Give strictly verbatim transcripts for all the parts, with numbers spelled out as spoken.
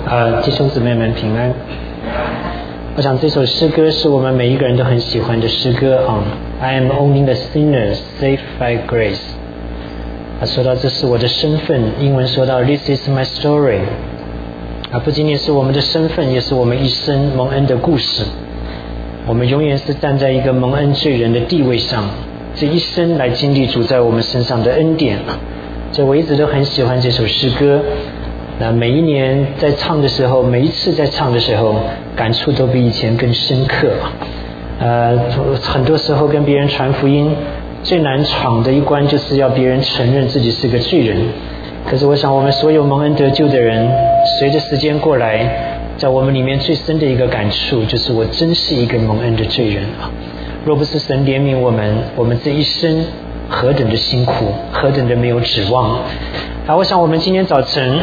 呃，弟兄姊妹们平安。我想这首诗歌是我们每一个人都很喜欢的诗歌啊。I am only a sinner, saved by grace。啊，说到这是我的身份，英文说到 This is my story。啊，不仅仅是我们的身份，也是我们一生蒙恩的故事。我们永远是站在一个蒙恩罪人的地位上，这一生来经历主在我们身上的恩典。所以我一直都很喜欢这首诗歌。那每一年在唱的时候，每一次在唱的时候，感触都比以前更深刻。呃，很多时候跟别人传福音，最难闯的一关就是要别人承认自己是个罪人。可是我想我们所有蒙恩得救的人，随着时间过来，在我们里面最深的一个感触就是我真是一个蒙恩的罪人啊！若不是神怜悯我们，我们这一生何等的辛苦，何等的没有指望啊！我想我们今天早晨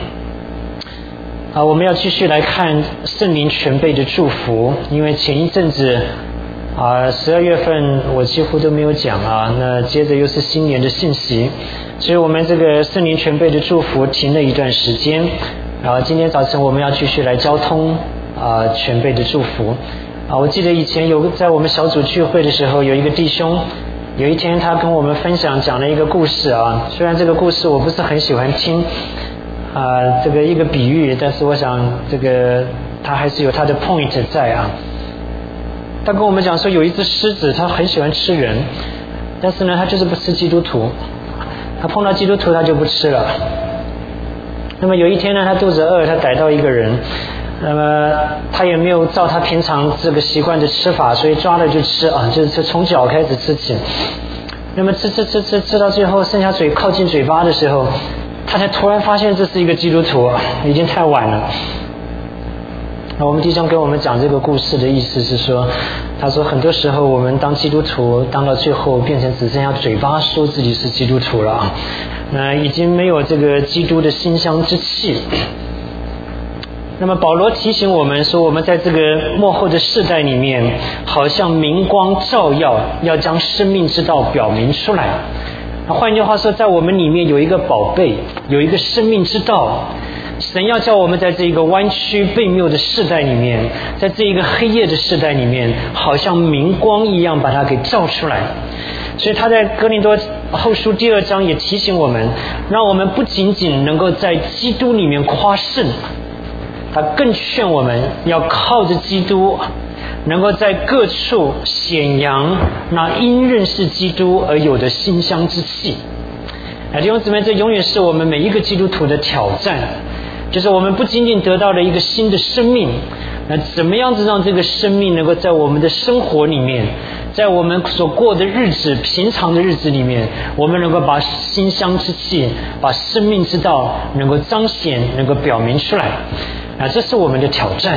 啊，我们要继续来看圣灵全备的祝福，因为前一阵子啊，十二月份我几乎都没有讲啊，那接着又是新年的信息，所以我们这个圣灵全备的祝福停了一段时间。然后今天早晨我们要继续来交通啊全备的祝福啊！我记得以前有在我们小组聚会的时候，有一个弟兄，有一天他跟我们分享讲了一个故事啊，虽然这个故事我不是很喜欢听啊，这个一个比喻，但是我想这个他还是有他的 point 在啊。他跟我们讲说，有一只狮子，他很喜欢吃人，但是呢，他就是不吃基督徒，他碰到基督徒他就不吃了。那么有一天呢，他肚子饿，他逮到一个人，那么他也没有照他平常这个习惯的吃法，所以抓了就吃啊，就是从脚开始吃起。那么吃吃吃吃吃到最后，剩下嘴靠近嘴巴的时候，他才突然发现这是一个基督徒，已经太晚了。我们弟兄跟我们讲这个故事的意思是说，他说很多时候我们当基督徒当到最后变成只剩下嘴巴说自己是基督徒了啊，那已经没有这个基督的馨香之气。那么保罗提醒我们说，我们在这个末后的世代里面，好像明光照耀，要将生命之道表明出来。换句话说，在我们里面有一个宝贝，有一个生命之道。神要叫我们在这一个弯曲悖谬的世代里面，在这一个黑夜的世代里面，好像明光一样把它给照出来。所以他在哥林多后书第二章也提醒我们，让我们不仅仅能够在基督里面夸胜，他更劝我们要靠着基督，能够在各处显扬那因认识基督而有的馨香之气。弟兄姊妹，这永远是我们每一个基督徒的挑战，就是我们不仅仅得到了一个新的生命，那怎么样子让这个生命能够在我们的生活里面，在我们所过的日子平常的日子里面，我们能够把馨香之气，把生命之道能够彰显，能够表明出来啊，这是我们的挑战。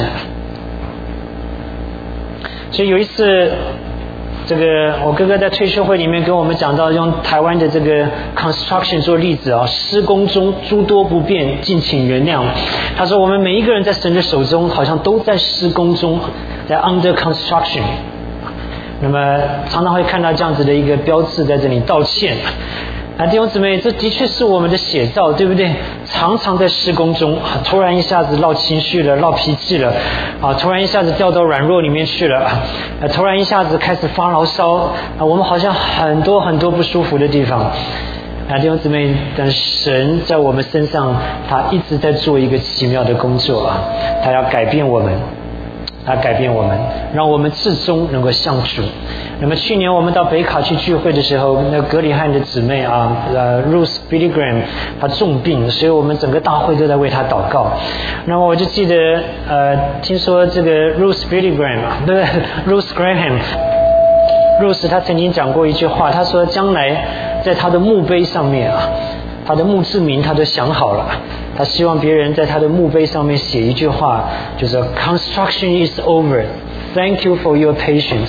所以有一次这个我哥哥在退休会里面跟我们讲到，用台湾的这个 construction 做例子啊，施工中诸多不便，敬请原谅。他说我们每一个人在神的手中好像都在施工中，在 under construction。那么常常会看到这样子的一个标志在这里道歉啊，弟兄姊妹，这的确是我们的写照，对不对？常常在施工中，突然一下子闹情绪了，闹脾气了，啊，突然一下子掉到软弱里面去了，啊，突然一下子开始发牢骚，啊，我们好像很多很多不舒服的地方。啊，弟兄姊妹，但神在我们身上，他一直在做一个奇妙的工作啊，他要改变我们。他改变我们，让我们至终能够像主。那么去年我们到北卡去聚会的时候，那格里汉的姊妹啊，呃 Ruth Billigram 她重病，所以我们整个大会都在为她祷告。那么我就记得呃，听说这个 Ruth Billigram 不是 Ruth Graham Ruth 她曾经讲过一句话，她说将来在她的墓碑上面啊，她的墓志铭她都想好了，他希望别人在他的墓碑上面写一句话，就是 Construction is over, thank you for your patience。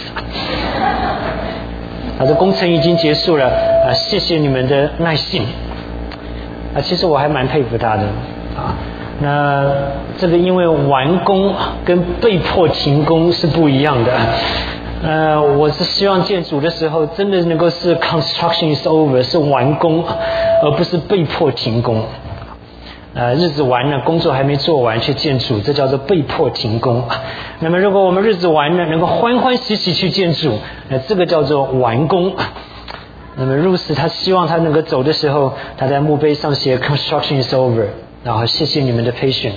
他的工程已经结束了啊，谢谢你们的耐性啊。其实我还蛮佩服他的啊。那这个因为完工跟被迫停工是不一样的。呃，我是希望建筑的时候真的能够是 Construction is over， 是完工，而不是被迫停工。 呃，日子完了，工作还没做完去见主，这叫做被迫停工。那么如果我们日子完了，能够欢欢喜喜去见主，那这个叫做完工。那么如此，他希望他能够走的时候，他在墓碑上写 construction is over， 然后谢谢你们的 patience。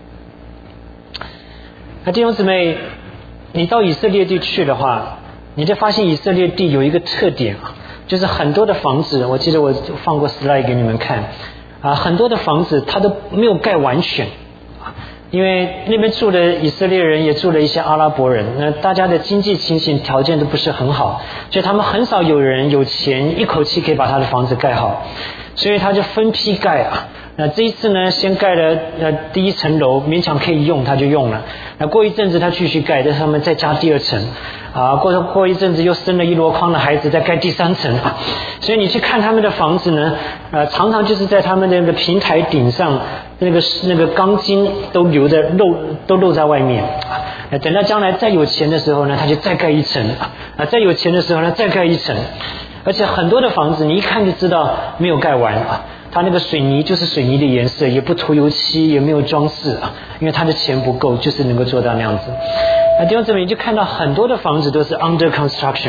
那弟兄姊妹，你到以色列地去的话，你就发现以色列地有一个特点，就是很多的房子，我记得我放过 slide 给你们看啊，很多的房子它都没有盖完全，因为那边住的以色列人也住了一些阿拉伯人，那大家的经济情形条件都不是很好，所以他们很少有人有钱一口气可以把他的房子盖好，所以他就分批盖啊。那这一次呢，先盖了呃第一层楼，勉强可以用，他就用了。那过一阵子他继续盖，在上面再加第二层，啊，过过一阵子又生了一箩筐的孩子，再盖第三层啊。所以你去看他们的房子呢，呃，常常就是在他们的那个平台顶上，那个那个钢筋都留着露都露在外面啊。等到将来再有钱的时候呢，他就再盖一层啊，再有钱的时候呢，再盖一层。而且很多的房子，你一看就知道没有盖完啊。它那个水泥就是水泥的颜色，也不涂油漆，也没有装饰啊，因为它的钱不够，就是能够做到那样子。那弟兄姊妹，你就看到很多的房子都是 under construction。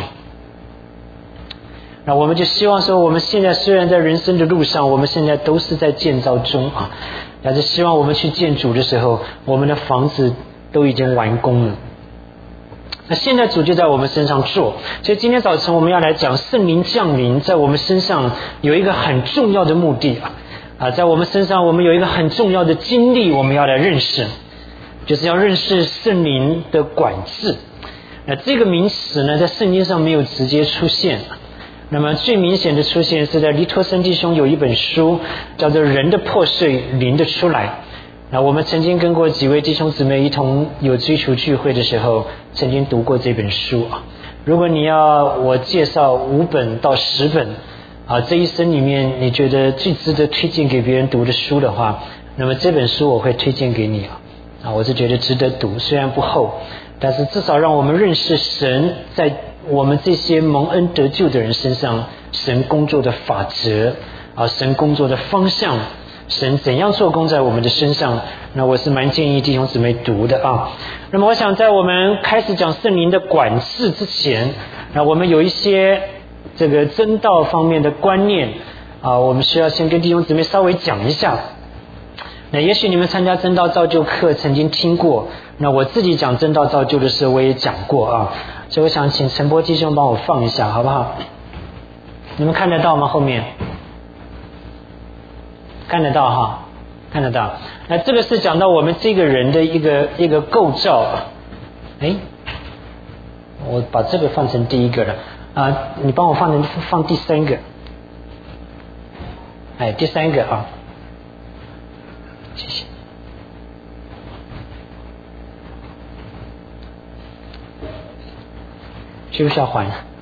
那我们就希望说，我们现在虽然在人生的路上，我们现在都是在建造中啊，但是希望我们去建主的时候，我们的房子都已经完工了。那现在主就在我们身上做，所以今天早晨我们要来讲圣灵降临在我们身上有一个很重要的目的啊，啊，在我们身上我们有一个很重要的经历，我们要来认识，就是要认识圣灵的管制。那这个名词呢，在圣经上没有直接出现，那么最明显的出现是在黎托生弟兄有一本书叫做《人的破碎，灵的出来》。那我们曾经跟过几位弟兄姊妹一同有追求聚会的时候，曾经读过这本书啊。如果你要我介绍五本到十本啊，这一生里面你觉得最值得推荐给别人读的书的话，那么这本书我会推荐给你啊。啊，我是觉得值得读，虽然不厚，但是至少让我们认识神在我们这些蒙恩得救的人身上，神工作的法则啊，神工作的方向。神怎样做工在我们的身上，那我是蛮建议弟兄姊妹读的啊。那么我想在我们开始讲圣灵的管制之前，那我们有一些这个真道方面的观念啊，我们需要先跟弟兄姊妹稍微讲一下。那也许你们参加真道造就课曾经听过，那我自己讲真道造就的时候我也讲过啊，所以我想请陈波弟兄帮我放一下好不好？你们看得到吗？后面看得到哈，看得到。那这个是讲到我们这个人的一个一个构造。哎，我把这个放成第一个了啊，你帮我放成放第三个。哎，第三个啊，谢谢。需不需要还？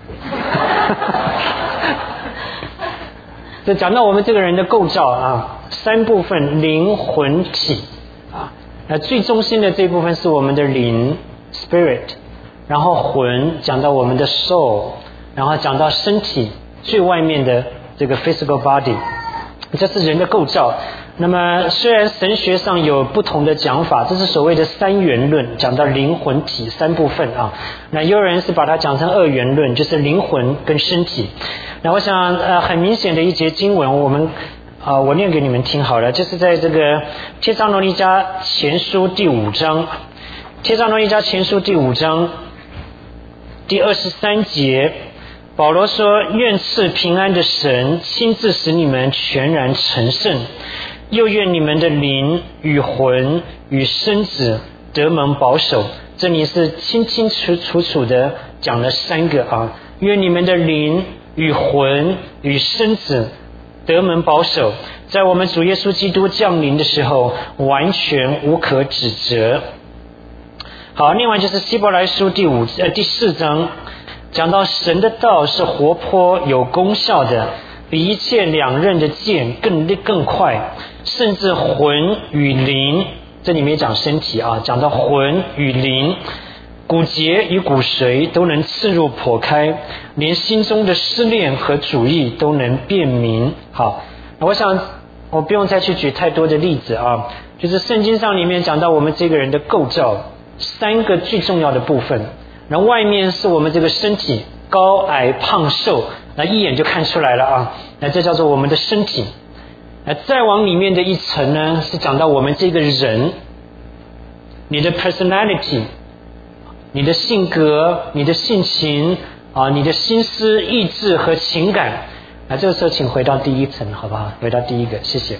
这讲到我们这个人的构造啊，三部分：灵、魂、体啊。那最中心的这部分是我们的灵 （spirit）， 然后魂讲到我们的 soul， 然后讲到身体最外面的这个 physical body， 这是人的构造。那么虽然神学上有不同的讲法，这是所谓的三元论，讲到灵魂体三部分啊。那也有人是把它讲成二元论，就是灵魂跟身体。那我想呃很明显的一节经文，我们啊、呃、我念给你们听好了，就是在这个帖撒罗尼迦前书第五章，帖撒罗尼迦前书第五章第二十三节，保罗说：愿赐平安的神亲自使你们全然成圣，又愿你们的灵与魂与身子得蒙保守。这里是清清楚楚楚的讲了三个啊，愿你们的灵与魂与身子得蒙保守，在我们主耶稣基督降临的时候完全无可指责。好，另外就是希伯来书第五呃第四章，讲到神的道是活泼有功效的，比一切两刃的剑更更快，甚至魂与灵，这里面讲身体啊，讲到魂与灵，骨节与骨髓都能刺入剖开，连心中的思念和主意都能辨明。好，我想我不用再去举太多的例子啊，就是圣经上里面讲到我们这个人的构造三个最重要的部分，然后外面是我们这个身体高矮胖瘦，那一眼就看出来了啊，那这叫做我们的身体。那再往里面的一层呢，是讲到我们这个人，你的 personality， 你的性格，你的性情啊，你的心思意志和情感。那这个时候请回到第一层好不好？回到第一个，谢谢。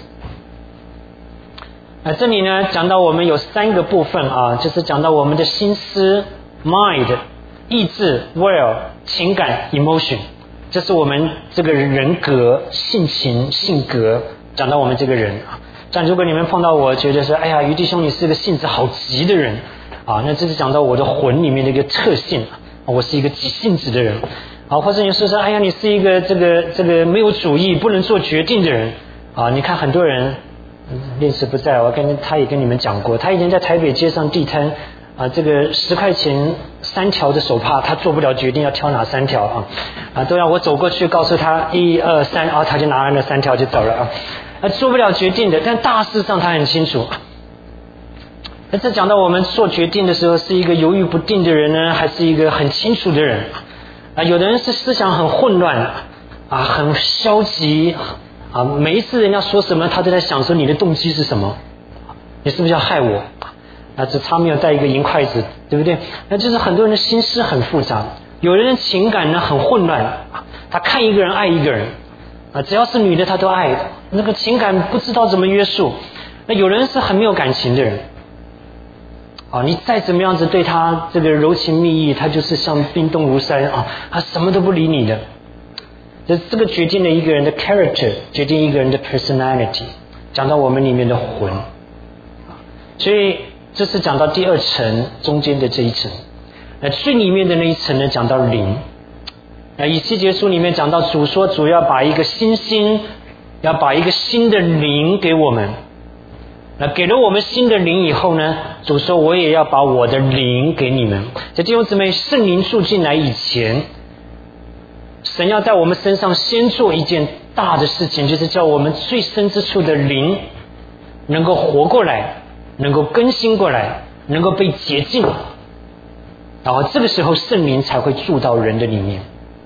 那这里呢讲到我们有三个部分啊，就是讲到我们的心思 mind， 意志 will， 情感 emotion， 这是我们这个人格性情性格，讲到我们这个人啊。这样如果你们碰到我觉得说哎呀于弟兄你是个性子好急的人啊，那这是讲到我的魂里面的一个特性，我是一个急性子的人啊，或者你说说哎呀你是一个这个这个没有主意不能做决定的人啊。你看很多人练词不在，我跟他也跟你们讲过，他以前在台北街上地摊啊，这个十块钱三条的手帕他做不了决定要挑哪三条啊啊，都要我走过去告诉他一二三啊，他就拿了那三条就走了啊，啊做不了决定的，但大事上他很清楚。那这讲到我们做决定的时候是一个犹豫不定的人呢，还是一个很清楚的人啊？有的人是思想很混乱啊，很消极啊，每一次人家说什么他都在想说你的动机是什么，你是不是要害我啊？只差没有带一个银筷子，对不对？那就是很多人的心思很复杂，有人的情感呢很混乱，他看一个人爱一个人啊，只要是女的他都爱，那个情感不知道怎么约束。那有人是很没有感情的人啊，你再怎么样子对他这个柔情蜜意，他就是像冰冻如山啊，他什么都不理你的。这这个决定了一个人的 character， 决定一个人的 personality， 讲到我们里面的魂。所以这是讲到第二层中间的这一层。那最里面的那一层呢，讲到灵。那以西结书里面讲到主说主要把一个新心，要把一个新的灵给我们。那给了我们新的灵以后呢，主说我也要把我的灵给你们。这弟兄姊妹，圣灵住进来以前，神要在我们身上先做一件大的事情，就是叫我们最深之处的灵能够活过来，能够更新过来，能够被洁净，然后这个时候圣灵才会住到人的里面。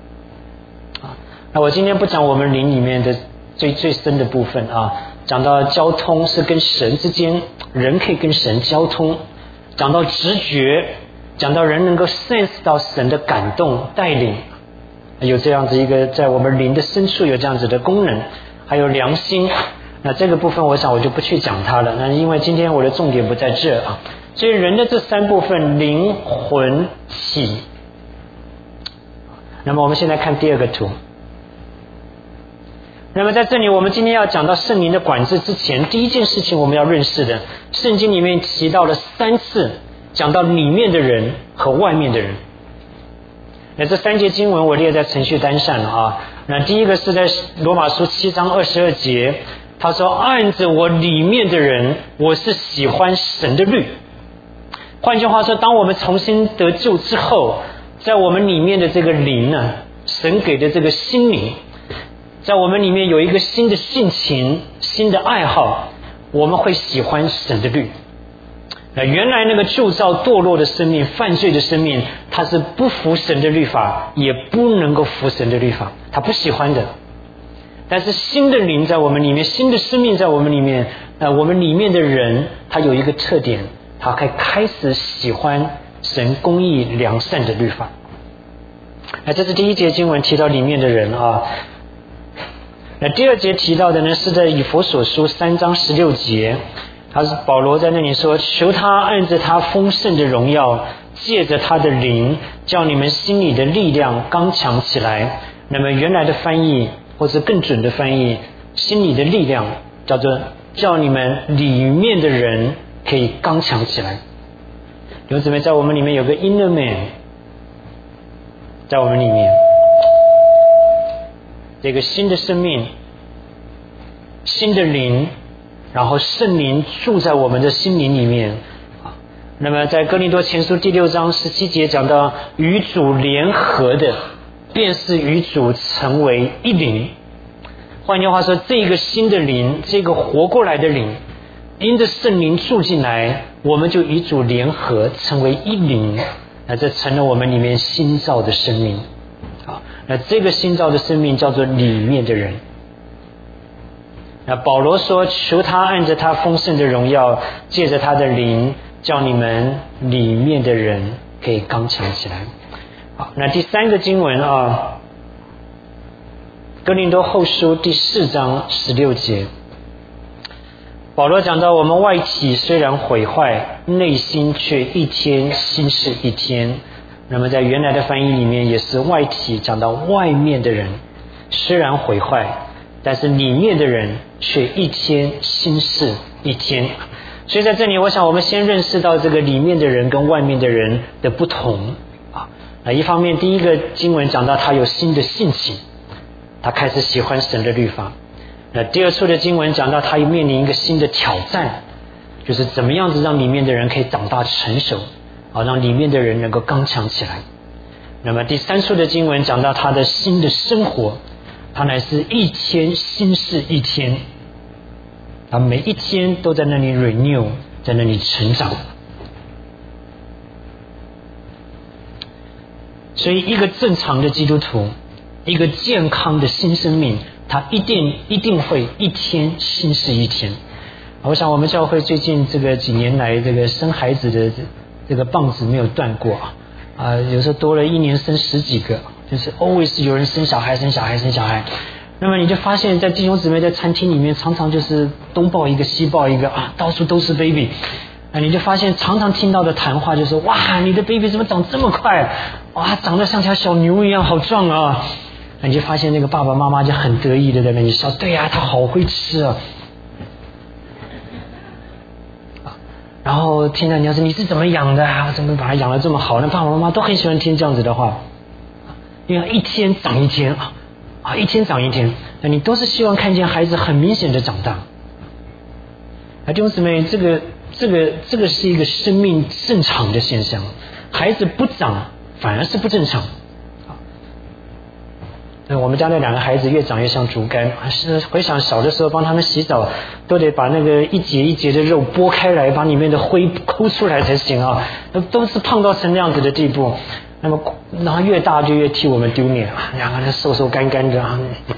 那我今天不讲我们灵里面的最最深的部分啊，讲到交通是跟神之间，人可以跟神交通，讲到直觉，讲到人能够 sense 到神的感动带领，有这样子一个在我们灵的深处有这样子的功能，还有良心。那这个部分我想我就不去讲它了，那因为今天我的重点不在这啊。所以人的这三部分灵魂体。那么我们现在看第二个图。那么在这里我们今天要讲到圣灵的管制之前，第一件事情我们要认识的，圣经里面提到了三次讲到里面的人和外面的人。那这三节经文我列在程序单上了啊。那第一个是在罗马书七章二十二节，他说按着我里面的人，我是喜欢神的律。换句话说，当我们重新得救之后，在我们里面的这个灵呢，神给的这个心灵，在我们里面有一个新的性情，新的爱好，我们会喜欢神的律。那原来那个旧造堕落的生命，犯罪的生命，他是不服神的律法，也不能够服神的律法，他不喜欢的。但是新的灵在我们里面，新的生命在我们里面，呃，我们里面的人他有一个特点，他可以开始喜欢神公义良善的律法。那这是第一节经文提到里面的人啊。那第二节提到的呢，是在以弗所书三章十六节，他是保罗在那里说，求他按着他丰盛的荣耀，借着他的灵，叫你们心里的力量刚强起来。那么原来的翻译或者更准的翻译，心里的力量叫做叫你们里面的人可以刚强起来。弟兄姊妹，在我们里面有个 inner man， 在我们里面这个新的生命，新的灵，然后圣灵住在我们的心灵里面。那么在哥林多前书第六章十七节讲到，与主联合的便是与主成为一灵。 换句话说，这个新的灵，这个活过来的灵，因着圣灵住进来，我们就与主联合，成为一灵，那这成了我们里面新造的生命。好，那这个新造的生命叫做里面的人。那保罗说，求他按着他丰盛的荣耀，借着他的灵，叫你们里面的人可以刚强起来。好，那第三个经文啊，哥林多后书第四章十六节，保罗讲到，我们外体虽然毁坏，内心却一天新是一天。那么在原来的翻译里面也是外体讲到外面的人虽然毁坏，但是里面的人却一天新是一天。所以在这里我想我们先认识到这个里面的人跟外面的人的不同啊。一方面第一个经文讲到他有新的性情，他开始喜欢神的律法。那第二处的经文讲到他面临一个新的挑战，就是怎么样子让里面的人可以长大成熟啊，让里面的人能够刚强起来。那么第三处的经文讲到他的新的生活，他乃是一天新是一天，他每一天都在那里 renew， 在那里成长。所以一个正常的基督徒，一个健康的新生命，他一定一定会一天新是一天。我想我们教会最近这个几年来，这个生孩子的这个棒子没有断过啊、呃，有时候多了一年生十几个，就是 always 有人生小孩生小孩生小孩。那么你就发现在弟兄姊妹在餐厅里面常常就是东抱一个西抱一个啊，到处都是 baby。啊，你就发现常常听到的谈话就是，哇，你的 baby 怎么长这么快？哇，长得像条小牛一样，好壮啊！你就发现那个爸爸妈妈就很得意的在那里笑，对呀、啊，他好会吃啊。然后听到你要是你是怎么养的啊？怎么把他养得这么好？那爸爸妈妈都很喜欢听这样子的话，因为一天长一天啊，啊，一天长一天，那你都是希望看见孩子很明显的长大。啊，弟兄姊妹，这个。这个这个是一个生命正常的现象，孩子不长反而是不正常。我们家那两个孩子越长越像竹竿，是回想小的时候帮他们洗澡，都得把那个一节一节的肉剥开来，把里面的灰抠出来才行啊，都是胖到成那样子的地步。那么然后越大就越替我们丢脸，两个人瘦瘦干干的啊。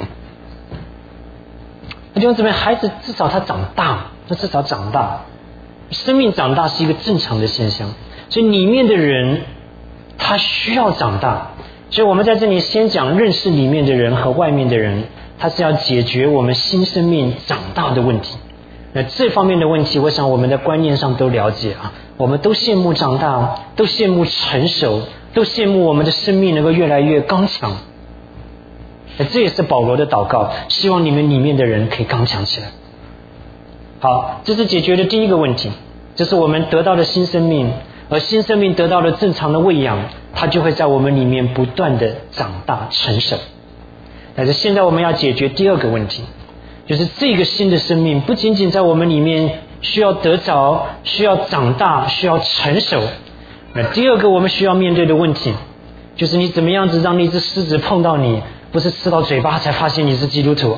弟兄姊妹，孩子至少他长大，他至少长大。生命长大是一个正常的现象，所以里面的人他需要长大。所以我们在这里先讲认识里面的人和外面的人，他是要解决我们新生命长大的问题。那这方面的问题我想我们的观念上都了解啊，我们都羡慕长大，都羡慕成熟，都羡慕我们的生命能够越来越刚强。这也是保罗的祷告，希望你们里面的人可以刚强起来。好，这是解决的第一个问题，这是我们得到的新生命，而新生命得到了正常的喂养，它就会在我们里面不断的长大成熟。但是现在我们要解决第二个问题，就是这个新的生命不仅仅在我们里面需要得着，需要长大，需要成熟。那第二个我们需要面对的问题，就是你怎么样子让那只狮子碰到你，不是吃到嘴巴才发现你是基督徒，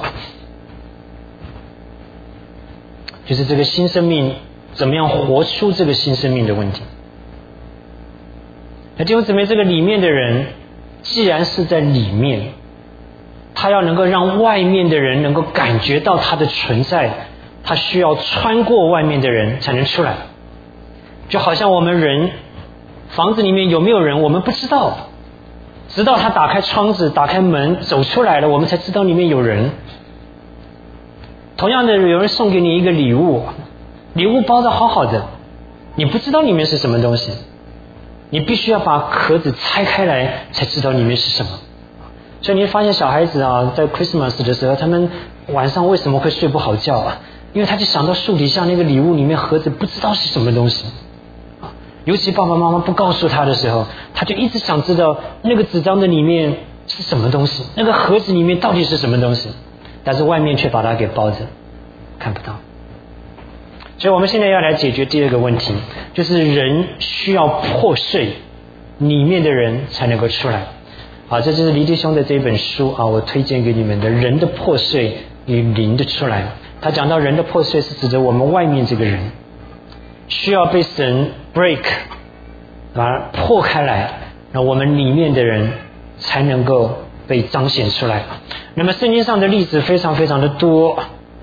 就是这个新生命怎么样活出这个新生命的问题。那弟兄姊妹，这个里面的人既然是在里面，他要能够让外面的人能够感觉到他的存在，他需要穿过外面的人才能出来。就好像我们人房子里面有没有人我们不知道，直到他打开窗子打开门走出来了，我们才知道里面有人。同样的，有人送给你一个礼物，礼物包得好好的，你不知道里面是什么东西，你必须要把壳子拆开来才知道里面是什么。所以你会发现小孩子啊，在 Christmas 的时候，他们晚上为什么会睡不好觉啊？因为他就想到树底下那个礼物里面盒子不知道是什么东西。尤其爸爸妈妈不告诉他的时候，他就一直想知道那个纸张的里面是什么东西，那个盒子里面到底是什么东西，但是外面却把它给包着，看不到。所以我们现在要来解决第二个问题，就是人需要破碎，里面的人才能够出来。好，这就是黎弟兄的这本书啊，我推荐给你们的《人的破碎与灵的出来。他讲到人的破碎是指着我们外面这个人需要被神 break 把它破开来，那我们里面的人才能够被彰显出来。那么圣经上的例子非常非常的多，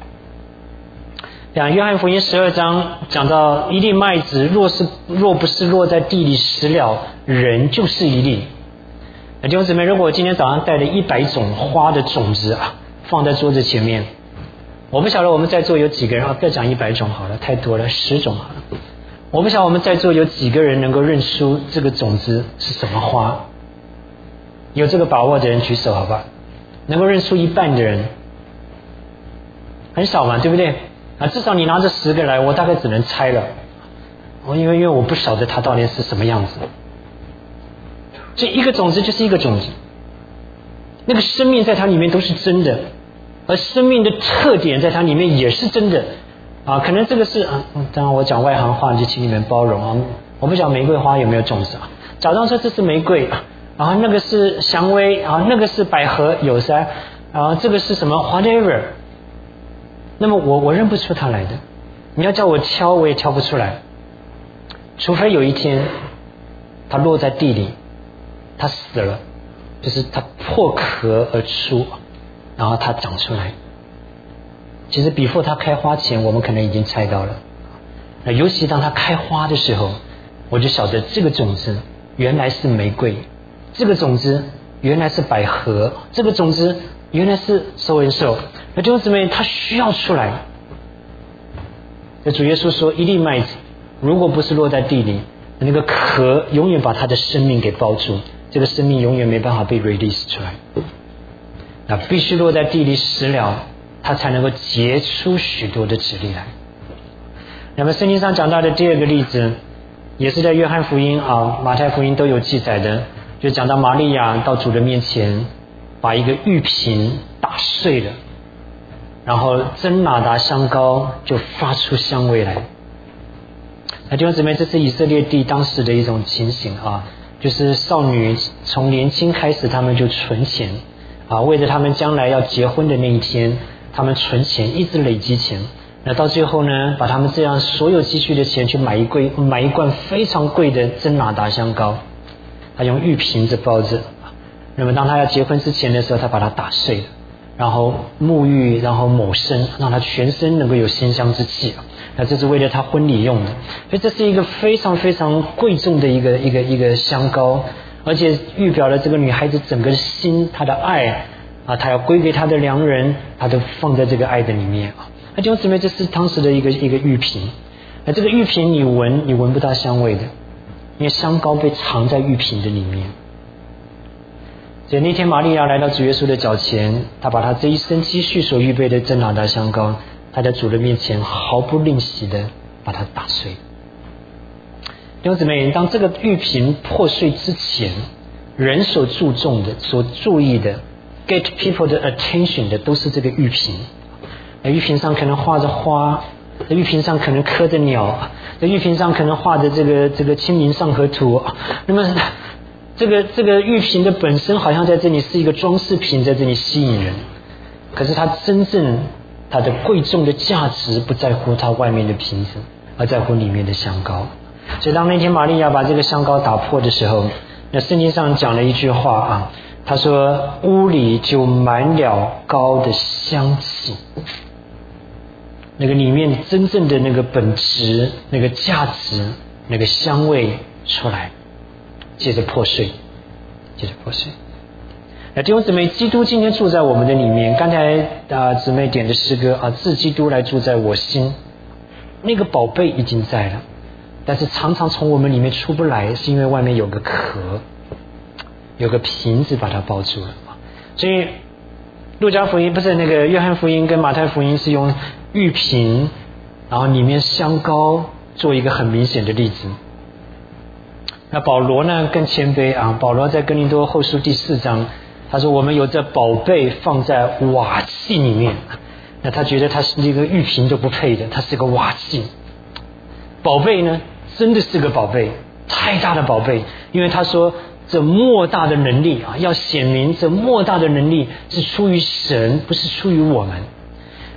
像约翰福音十二章讲到一粒麦子若是若不是落在地里死了，人就是一粒。弟兄姊妹，如果我今天早上带了一百种花的种子啊，放在桌子前面，我不晓得我们在座有几个人啊，不要讲一百种好了，太多了，十种好了。我不晓得我们在座有几个人能够认出这个种子是什么花？有这个把握的人举手好吧？能够认出一半的人很少嘛，对不对啊？至少你拿着十个来，我大概只能猜了，我因为因为我不晓得它到底是什么样子。这一个种子就是一个种子，那个生命在它里面都是真的，而生命的特点在它里面也是真的啊。可能这个是啊，当然我讲外行话就请你们包容啊。我不讲玫瑰花有没有种子啊？假装说这是玫瑰，然后那个是蔷薇啊，那个是百合有噻，然后这个是什么 whatever， 那么我我认不出它来的，你要叫我挑我也挑不出来，除非有一天它落在地里，它死了，就是它破壳而出，然后它长出来。其实 before 它开花前我们可能已经猜到了，那尤其当它开花的时候，我就晓得这个种子原来是玫瑰，这个种子原来是百合，这个种子原来是so and so。那弟兄姊妹，它需要出来。那主耶稣说，一粒麦子如果不是落在地里，那个壳永远把它的生命给包住，这个生命永远没办法被 release 出来。那必须落在地里死了，它才能够结出许多的子粒来。那么圣经上讲到的第二个例子，也是在约翰福音啊、马太福音都有记载的，就讲到玛利亚到主的面前，把一个玉瓶打碎了，然后真哪噠香膏就发出香味来。那弟兄姊妹，这是以色列地当时的一种情形啊，就是少女从年轻开始，他们就存钱啊，为着他们将来要结婚的那一天，他们存钱，一直累积钱。那到最后呢，把他们这样所有积蓄的钱去买一柜买一罐非常贵的真哪噠香膏，他用玉瓶子包着。那么当他要结婚之前的时候，他把它打碎了，然后沐浴，然后抹身，让他全身能够有馨香之气。那这是为了他婚礼用的，所以这是一个非常非常贵重的一个一个一个香膏，而且预表了这个女孩子整个心，她的爱啊，她要归给她的良人，她都放在这个爱的里面啊。那弟兄姊妹，这是当时的一个一个玉瓶。那这个玉瓶你闻你闻不到香味的，因为香膏被藏在玉瓶的里面。所以那天玛利亚来到主耶稣的脚前，她把她这一生积蓄所预备的真哪噠香膏，她在主的面前毫不吝惜的把它打碎。弟兄姊妹，当这个玉瓶破碎之前，人所注重的、所注意的 get people 的 attention 的都是这个玉瓶。玉瓶上可能画着花，玉瓶上可能刻着鸟，玉瓶上可能画着这个这个清明上河图。那么这个这个玉瓶的本身好像在这里是一个装饰品，在这里吸引人，可是它真正它的贵重的价值不在乎它外面的瓶子，而在乎里面的香膏。所以当那天玛利亚把这个香膏打破的时候，那圣经上讲了一句话啊，他说屋里就满了膏的香气，那个里面真正的那个本质、那个价值、那个香味出来，接着破碎，接着破碎。那弟兄姊妹，基督今天住在我们的里面。刚才啊姊妹点的诗歌啊，自基督来住在我心，那个宝贝已经在了，但是常常从我们里面出不来，是因为外面有个壳，有个瓶子把它包住了。所以路加福音不是那个约翰福音跟马太福音是用玉瓶，然后里面香膏做一个很明显的例子。那保罗呢更谦卑啊，保罗在哥林多后书第四章，他说我们有这宝贝放在瓦器里面，那他觉得他是一个玉瓶都不配的，他是个瓦器。宝贝呢真的是个宝贝，太大的宝贝，因为他说这莫大的能力啊，要显明这莫大的能力是出于神，不是出于我们。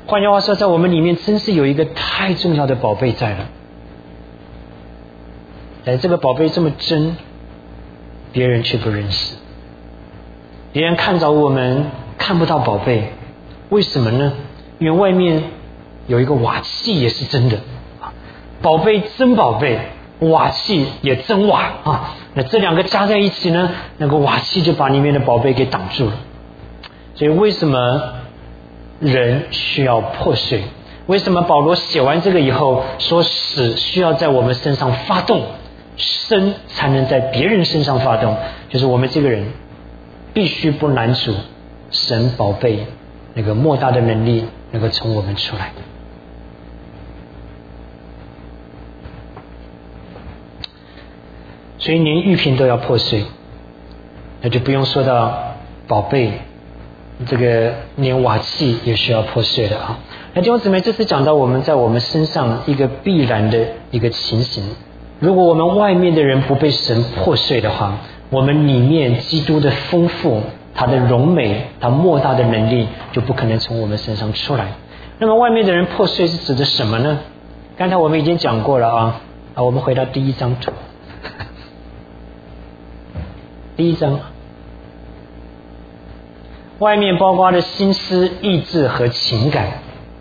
换句话说，在我们里面真是有一个太重要的宝贝在了。哎，这个宝贝这么真，别人却不认识。别人看着我们看不到宝贝，为什么呢？因为外面有一个瓦器也是真的，宝贝真宝贝，瓦器也真瓦啊。那这两个加在一起呢，那个瓦器就把里面的宝贝给挡住了。所以为什么人需要破碎？为什么保罗写完这个以后说死需要在我们身上发动，生才能在别人身上发动？就是我们这个人必须不拦阻神宝贝那个莫大的能力能够从我们出来。所以连玉瓶都要破碎，那就不用说到宝贝，这个连瓦器也需要破碎的啊。那弟兄姊妹，这是讲到我们在我们身上一个必然的一个情形。如果我们外面的人不被神破碎的话，我们里面基督的丰富，他的荣美，他莫大的能力就不可能从我们身上出来。那么外面的人破碎是指的什么呢？刚才我们已经讲过了啊啊，我们回到第一张图。第一章，外面包括的心思、意志和情感。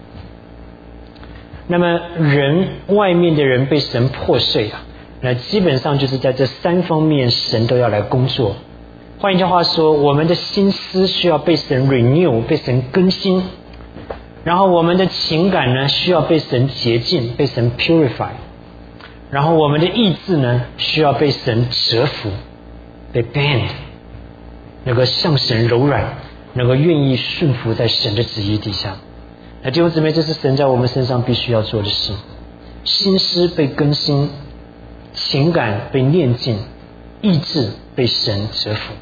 那么人外面的人被神破碎啊，那基本上就是在这三方面神都要来工作。换一句话说，我们的心思需要被神 renew， 被神更新，然后我们的情感呢需要被神洁净，被神 purify， 然后我们的意志呢需要被神折服，被 bend， 能够向神柔软，能够愿意顺服在神的旨意底下。那弟兄姊妹，这是神在我们身上必须要做的事。心思被更新，情感被炼净，意志被神折服。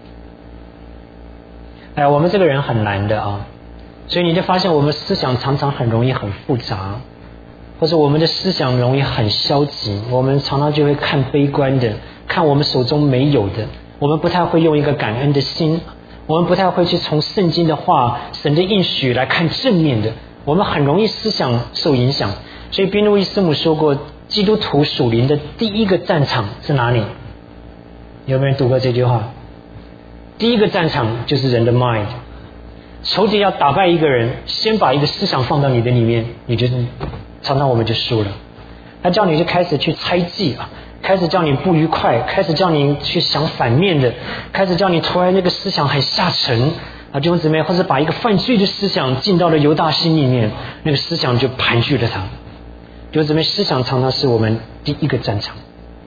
哎，我们这个人很难的啊，所以你就发现我们思想常常很容易很复杂，或者我们的思想容易很消极，我们常常就会看悲观的，看我们手中没有的，我们不太会用一个感恩的心，我们不太会去从圣经的话、神的应许来看正面的，我们很容易思想受影响。所以宾路易师母说过，基督徒属灵的第一个战场是哪里？有没有人读过这句话？第一个战场就是人的 mind。 仇敌要打败一个人，先把一个思想放到你的里面，你就常常我们就输了。他叫你就开始去猜忌啊，开始叫你不愉快，开始叫你去想反面的，开始叫你突然那个思想很下沉啊，弟兄姊妹，或者把一个犯罪的思想进到了犹大心里面，那个思想就盘踞了他。弟兄姊妹，思想常常是我们第一个战场。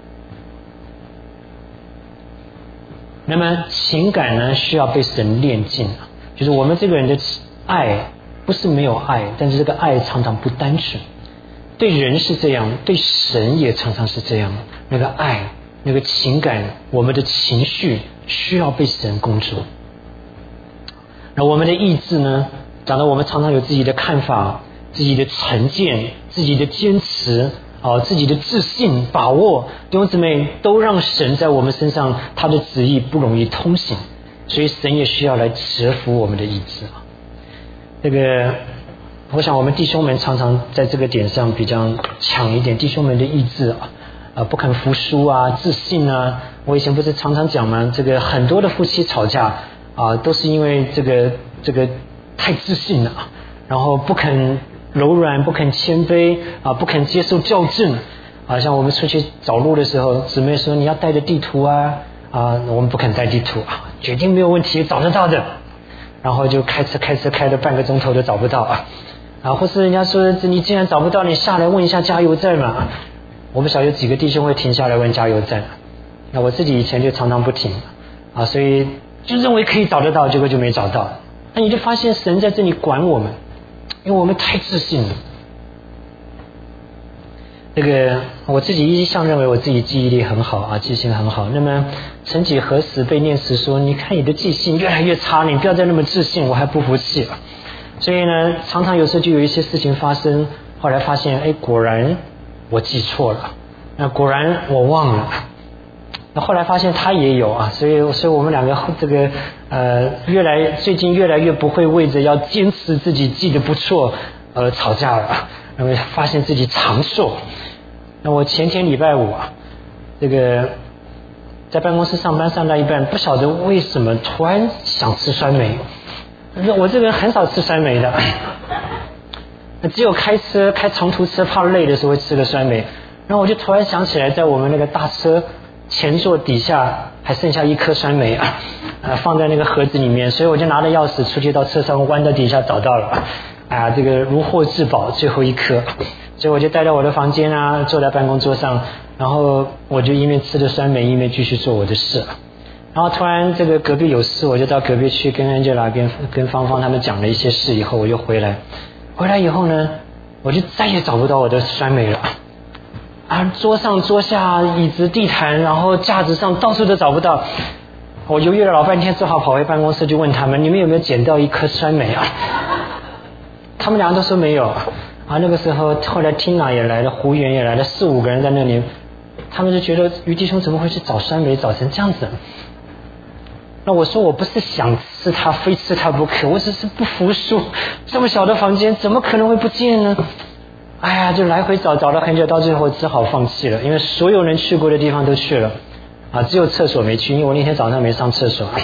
那么情感呢，需要被神炼净，就是我们这个人的爱不是没有爱，但是这个爱常常不单纯。对人是这样，对神也常常是这样。那个爱，那个情感，我们的情绪需要被神工作。那我们的意志呢，讲到我们常常有自己的看法，自己的成见，自己的坚持啊，自己的自信把握，弟兄姊妹，都让神在我们身上他的旨意不容易通行，所以神也需要来折服我们的意志啊。这个我想我们弟兄们常常在这个点上比较强一点，弟兄们的意志啊，呃，不肯服输啊，自信啊。我以前不是常常讲吗？这个很多的夫妻吵架啊，都是因为这个这个太自信了，然后不肯柔软，不肯谦卑啊，不肯接受校正啊。像我们出去找路的时候，姊妹说你要带着地图啊啊，我们不肯带地图啊，决定没有问题，找得到的。然后就开车开车开了半个钟头都找不到啊。啊，或是人家说你既然找不到，你下来问一下加油站嘛。我们小有几个弟兄会停下来问加油站，那我自己以前就常常不停啊，所以就认为可以找得到，结果就没找到。那你就发现神在这里管我们，因为我们太自信了。这个我自己一向认为我自己记忆力很好啊，记性很好。那么曾几何时被念时说，你看你的记性越来越差，你不要再那么自信，我还不服气了。所以呢，常常有时候就有一些事情发生，后来发现，哎，果然我记错了，那果然我忘了。 那后来发现他也有啊，所以所以我们两个这个呃越来最近越来越不会为着要坚持自己记得不错而吵架了，因为发现自己长寿。那我前天礼拜五啊，这个在办公室上班上到一半，不晓得为什么突然想吃酸梅。我这个人很少吃酸梅的，只有开车开长途车怕累的时候会吃个酸梅。然后我就突然想起来，在我们那个大车前座底下还剩下一颗酸梅啊，呃，放在那个盒子里面，所以我就拿着钥匙出去到车上弯到底下找到了，啊，这个如获至宝，最后一颗，所以我就带到我的房间啊，坐在办公桌上，然后我就一面吃着酸梅，一面继续做我的事。然后突然这个隔壁有事，我就到隔壁去跟 Angela 跟跟芳芳他们讲了一些事，以后我就回来，回来以后呢，我就再也找不到我的酸梅了。啊，桌上桌下椅子地毯，然后架子上到处都找不到。我犹豫了老半天，只好跑回办公室就问他们，你们有没有捡到一颗酸梅啊？他们两个都说没有。啊，那个时候后来 Tina 也来了，胡源也来了，四五个人在那里，他们就觉得于弟兄怎么会去找酸梅找成这样子。那我说我不是想吃它非吃它不可，我只是不服输，这么小的房间怎么可能会不见呢？哎呀，就来回找找了很久，到最后只好放弃了，因为所有人去过的地方都去了啊，只有厕所没去，因为我那天早上没上厕所。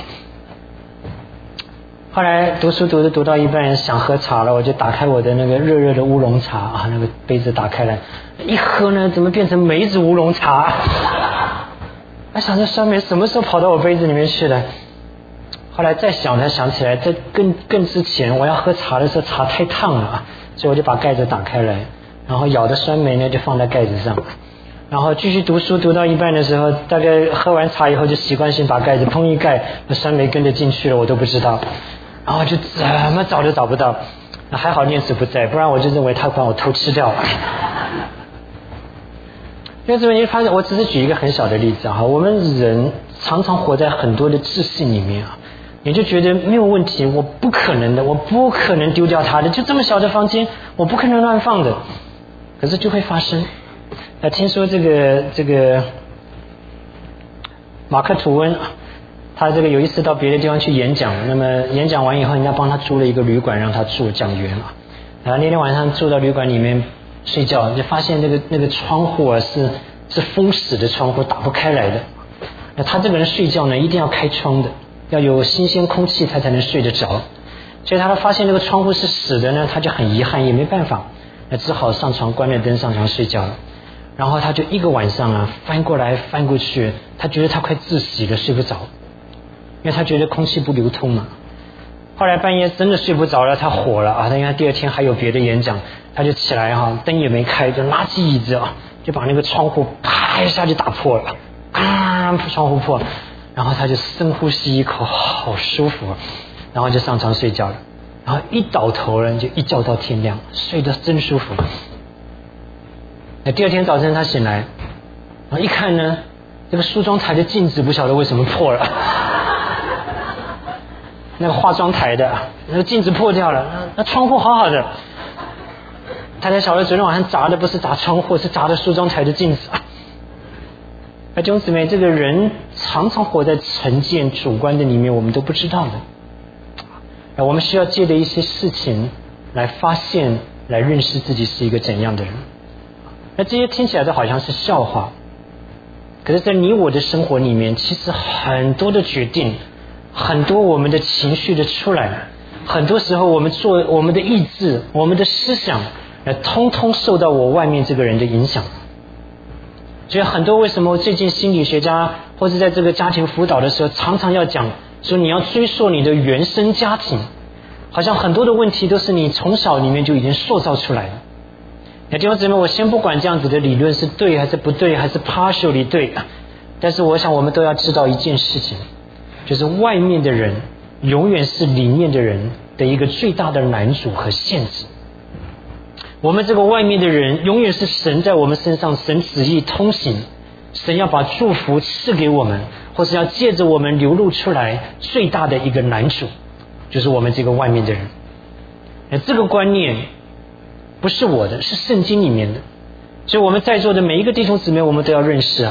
后来读书读着读到一半想喝茶了，我就打开我的那个热热的乌龙茶啊，那个杯子打开来一喝呢，怎么变成梅子乌龙茶？我想这酸梅什么时候跑到我杯子里面去了？后来再想才想起来，这更更之前我要喝茶的时候茶太烫了，所以我就把盖子打开来，然后舀的酸梅呢就放在盖子上，然后继续读书读到一半的时候，大概喝完茶以后就习惯性把盖子砰一盖，那酸梅跟着进去了，我都不知道，然后就怎么找都找不到，还好念慈不在，不然我就认为他把我偷吃掉了。因为这边你发现，我只是举一个很小的例子啊，我们人常常活在很多的自信里面啊，你就觉得没有问题，我不可能的，我不可能丢掉它的，就这么小的房间，我不可能乱放的，可是就会发生。那听说这个这个马克吐温，他这个有一次到别的地方去演讲，那么演讲完以后，人家帮他租了一个旅馆让他住，讲员啊，然后那天晚上住到旅馆里面睡觉，就发现那个那个窗户啊是是封死的窗户，打不开来的。那他这个人睡觉呢，一定要开窗的，要有新鲜空气他才能睡得着。所以他发现那个窗户是死的呢，他就很遗憾，也没办法，那只好上床关了灯上床睡觉了。然后他就一个晚上啊翻过来翻过去，他觉得他快窒息了，睡不着，因为他觉得空气不流通嘛。后来半夜真的睡不着了，他火了啊！他因为第二天还有别的演讲，他就起来哈、啊，灯也没开，就拿起椅子啊，就把那个窗户啪一下就打破了，啊，窗户破，然后他就深呼吸一口，好舒服，然后就上床睡觉了。然后一倒头了，就一觉到天亮，睡得真舒服。那第二天早晨他醒来，然后一看呢，这个梳妆台的镜子不晓得为什么破了。那个化妆台的那个镜子破掉了，那窗户好好的，他才晓得昨天晚上砸的不是砸窗户，是砸的梳妆台的镜子。那弟兄姊妹，这个人常常活在成见主观的里面，我们都不知道的。那我们需要借着一些事情来发现，来认识自己是一个怎样的人。那这些听起来都好像是笑话，可是在你我的生活里面，其实很多的决定，很多我们的情绪的出来，很多时候我们做我们的意志，我们的思想，呃，通通受到我外面这个人的影响。所以很多为什么最近心理学家或是在这个家庭辅导的时候，常常要讲说你要追溯你的原生家庭，好像很多的问题都是你从小里面就已经塑造出来的。那弟兄姊妹，我先不管这样子的理论是对还是不对，还是 partially 对，但是我想我们都要知道一件事情，就是外面的人永远是里面的人的一个最大的拦阻和限制。我们这个外面的人永远是神在我们身上，神旨意通行，神要把祝福赐给我们，或是要借着我们流露出来最大的一个拦阻，就是我们这个外面的人。那这个观念不是我的，是圣经里面的，所以我们在座的每一个弟兄姊妹，我们都要认识啊，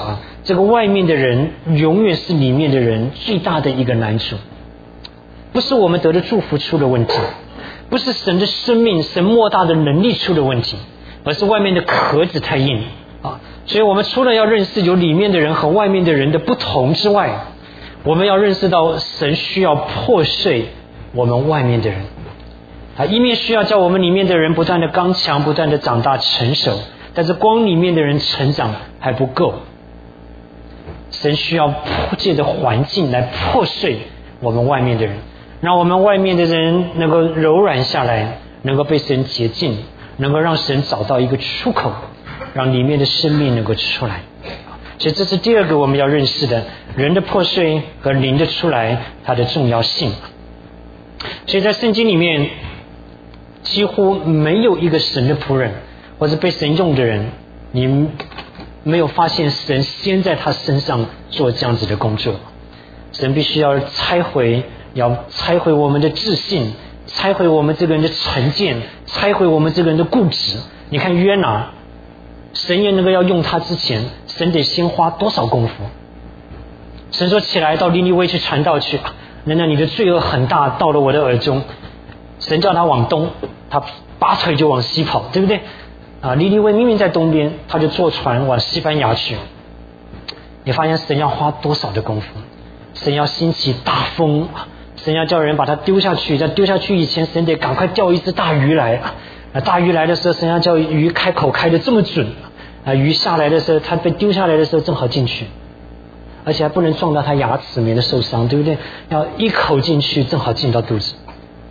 这个外面的人永远是里面的人最大的一个难处。不是我们得的祝福出了问题，不是神的生命神莫大的能力出了问题，而是外面的壳子太硬啊！所以我们除了要认识有里面的人和外面的人的不同之外，我们要认识到神需要破碎我们外面的人啊，一面需要叫我们里面的人不断的刚强，不断的长大成熟，但是光里面的人成长还不够，神需要借着环境来破碎我们外面的人，让我们外面的人能够柔软下来，能够被神洁净，能够让神找到一个出口，让里面的生命能够出来。所以这是第二个我们要认识的，人的破碎和灵的出来它的重要性。所以在圣经里面几乎没有一个神的仆人或者被神用的人，你没有发现神先在他身上做这样子的工作。神必须要拆毁，要拆毁我们的自信，拆毁我们这个人的成见，拆毁我们这个人的固执。你看约拿，神也能够要用他之前，神得先花多少功夫？神说起来到尼尼微去传道去，难道你的罪恶很大到了我的耳中？神叫他往东，他拔腿就往西跑，对不对啊？尼尼微明明在东边，他就坐船往西班牙去。你发现神要花多少的功夫？神要兴起大风，神要叫人把他丢下去，在丢下去以前，神得赶快钓一只大鱼来啊！大鱼来的时候，神要叫鱼开口开得这么准啊！鱼下来的时候，他被丢下来的时候正好进去，而且还不能撞到他牙齿，免得受伤，对不对？要一口进去，正好进到肚子。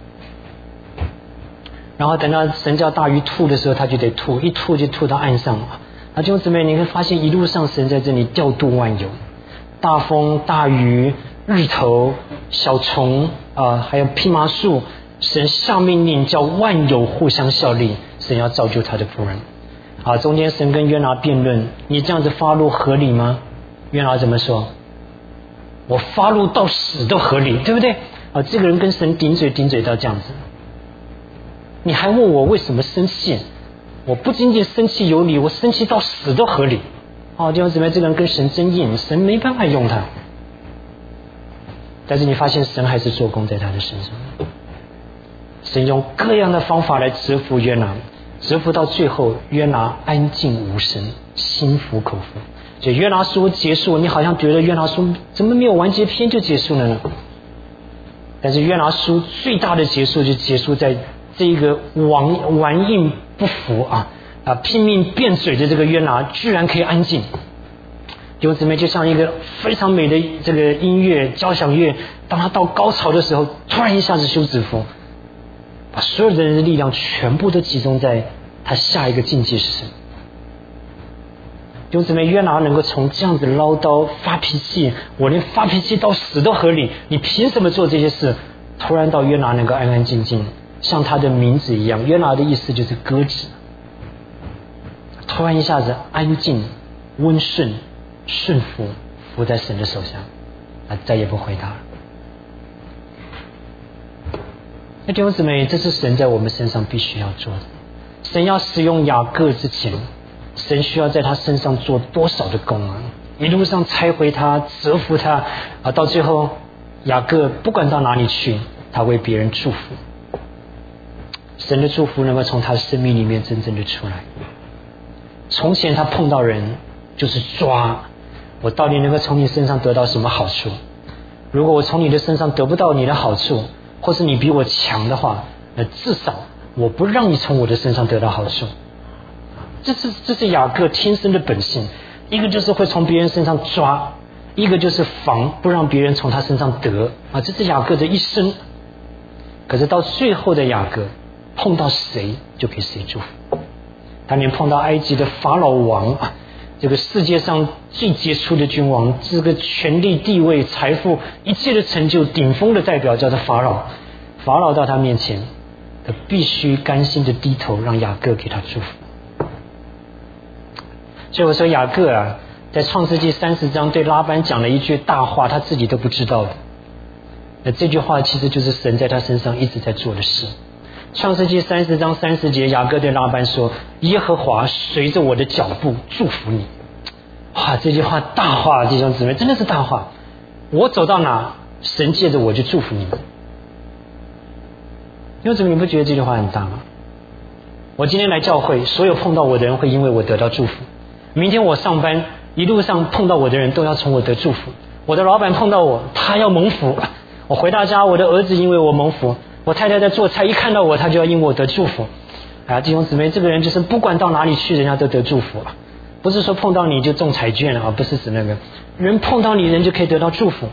然后等到神叫大鱼吐的时候，他就得吐，一吐就吐到岸上。啊，弟兄姊妹，你会发现一路上神在这里调度万有，大风、大雨、日头、小虫啊、呃，还有蓖麻树，神下命令叫万有互相效力，神要造就他的仆人。啊，中间神跟约拿辩论，你这样子发怒合理吗？约拿怎么说？我发怒到死都合理，对不对？啊，这个人跟神顶嘴顶嘴到这样子，你还问我为什么生气？我不仅仅生气有理，我生气到死都合理。哦，弟兄姊妹，这个人跟神真硬，神没办法用他。但是你发现神还是做工在他的身上，神用各样的方法来折服约拿，折服到最后，约拿安静无声，心服口服。所以约拿书结束，你好像觉得约拿书怎么没有完结篇就结束了呢？但是约拿书最大的结束就结束在这个顽顽硬不服啊啊拼命辩嘴的这个约拿居然可以安静。弟兄姊妹，就像一个非常美的这个音乐交响乐，当他到高潮的时候，突然一下子休止符，把所有的人的力量全部都集中在他下一个境界是什么。弟兄姊妹，约拿能够从这样子唠叨发脾气，我连发脾气到死都合理，你凭什么做这些事？突然到约拿能够安安静静，像他的名字一样，约拿的意思就是鸽子。突然一下子安静、温顺、顺服，服在神的手下，他再也不回答了。那弟兄姊妹，这是神在我们身上必须要做的。神要使用雅各之前，神需要在他身上做多少的工啊？一路上拆毁他，折服他啊，到最后雅各不管到哪里去，他为别人祝福。神的祝福能够从他生命里面真正的出来。从前他碰到人就是抓，我到底能够从你身上得到什么好处？如果我从你的身上得不到你的好处，或是你比我强的话，那至少我不让你从我的身上得到好处。这是这是雅各天生的本性，一个就是会从别人身上抓，一个就是防不让别人从他身上得啊，这是雅各的一生。可是到最后的雅各，碰到谁就给谁祝福。他连碰到埃及的法老王啊，这个世界上最杰出的君王，这个权力、地位、财富、一切的成就顶峰的代表叫做法老。法老到他面前，他必须甘心的低头，让雅各给他祝福。所以我说雅各啊，在创世纪三十章对拉班讲了一句大话，他自己都不知道的。那这句话其实就是神在他身上一直在做的事。创世纪三十章三十节，雅各对拉班说：耶和华随着我的脚步祝福你。哇， 哇，这句话大话，弟兄姊妹，真的是大话。我走到哪，神借着我就祝福你们。弟兄姊妹，你不觉得这句话很大吗？我今天来教会，所有碰到我的人会因为我得到祝福。明天我上班，一路上碰到我的人都要从我得祝福。我的老板碰到我，他要蒙福。我回到家，我的儿子因为我蒙福。我太太在做菜，一看到我，他就要因我得祝福。啊，弟兄姊妹，这个人就是不管到哪里去，人家都得祝福了。不是说碰到你就中彩券了啊，不是指那个人碰到你，人就可以得到祝福。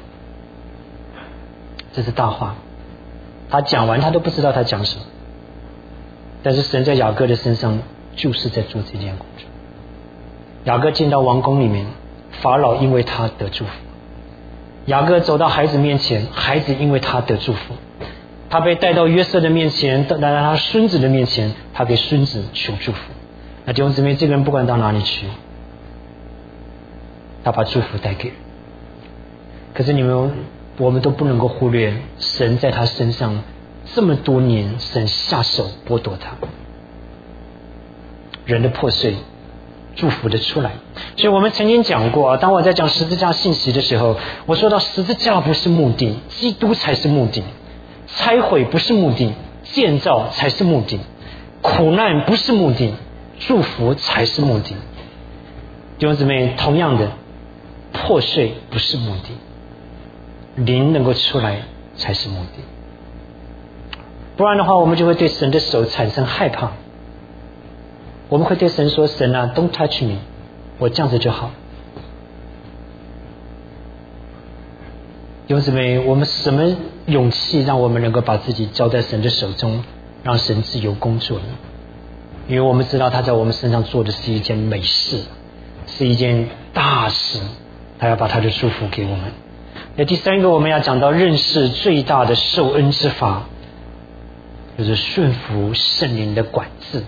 这是大话。他讲完，他都不知道他讲什么。但是神在雅各的身上就是在做这件工作。雅各进到王宫里面，法老因为他得祝福；雅各走到孩子面前，孩子因为他得祝福；他被带到约瑟的面前，带到他孙子的面前，他给孙子求祝福。那弟兄姊妹，这个人不管到哪里去，他把祝福带给人。可是你们我们都不能够忽略神在他身上这么多年，神下手剥夺他，人的破碎祝福的出来。所以我们曾经讲过啊，当我在讲十字架信息的时候，我说到十字架不是目的，基督才是目的；拆毁不是目的，建造才是目的；苦难不是目的，祝福才是目的。弟兄姊妹，同样的，破碎不是目的，灵能够出来才是目的。不然的话，我们就会对神的手产生害怕。我们会对神说：“神啊 ，Don't touch me， 我这样子就好。”弟兄姊妹，我们什么勇气让我们能够把自己交在神的手中，让神自由工作呢？因为我们知道他在我们身上做的是一件美事，是一件大事，他要把他的祝福给我们。那第三个，我们要讲到认识最大的受恩之法，就是顺服圣灵的管制。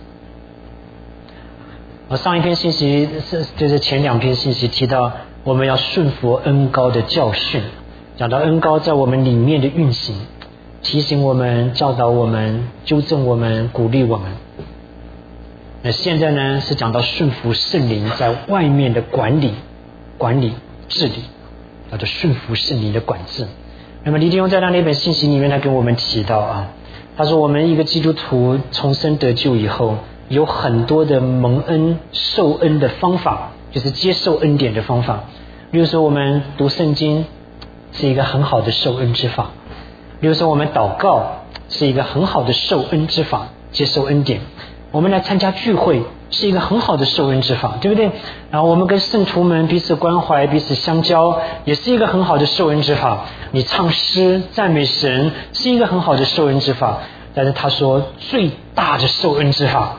我上一篇信息是就是前两篇信息提到我们要顺服恩膏的教训，讲到恩膏在我们里面的运行，提醒我们、教导我们、纠正我们、鼓励我们。那现在呢，是讲到顺服圣灵在外面的管理、管理、治理，叫做顺服圣灵的管制。那么李弟兄在他那本信息里面，他跟我们提到啊，他说我们一个基督徒重生得救以后，有很多的蒙恩受恩的方法，就是接受恩典的方法。比如说我们读圣经是一个很好的受恩之法，比如说我们祷告是一个很好的受恩之法，接受恩典。我们来参加聚会是一个很好的受恩之法，对不对？然后我们跟圣徒们彼此关怀、彼此相交，也是一个很好的受恩之法。你唱诗赞美神是一个很好的受恩之法。但是他说最大的受恩之法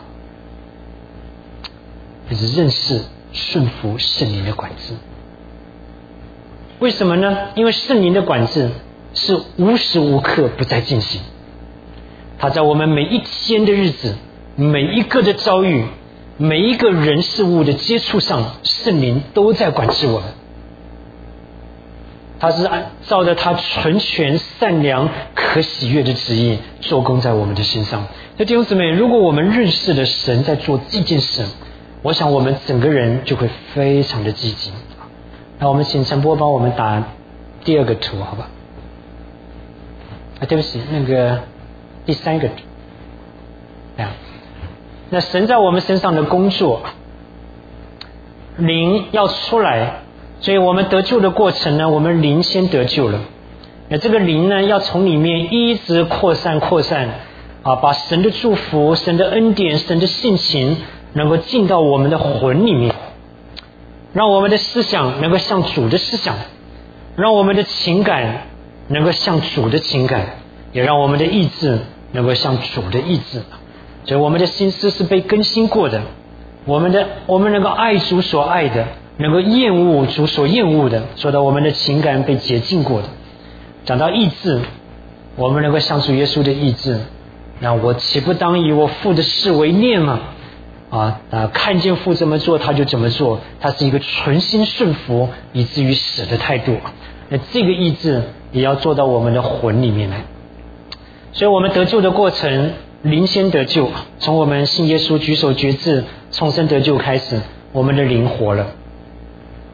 就是认识顺服圣灵的管制。为什么呢？因为圣灵的管制是无时无刻不在进行，他在我们每一天的日子、每一个的遭遇、每一个人事物的接触上，圣灵都在管制我们。他是按照着他纯全、善良、可喜悦的旨意做工在我们的身上。那弟兄姊妹，如果我们认识了神在做这件事，我想我们整个人就会非常的积极。那我们请陈波帮我们打第二个图，好吧？啊，对不起，那个第三个图。哎呀，那神在我们身上的工作，灵要出来。所以我们得救的过程呢，我们灵先得救了，那这个灵呢，要从里面一直扩散扩散啊，把神的祝福、神的恩典、神的性情能够进到我们的魂里面，让我们的思想能够像主的思想，让我们的情感能够像主的情感，也让我们的意志能够像主的意志。所以我们的心思是被更新过的，我们的我们能够爱主所爱的，能够厌恶主所厌恶的，说到我们的情感被洁净过的。讲到意志，我们能够像主耶稣的意志，那我岂不当以我父的事为念吗？啊啊！看见父怎么做，他就怎么做，他是一个纯心顺服以至于死的态度。那这个意志也要做到我们的魂里面来。所以我们得救的过程，灵先得救，从我们信耶稣举手决志重生得救开始，我们的灵活了。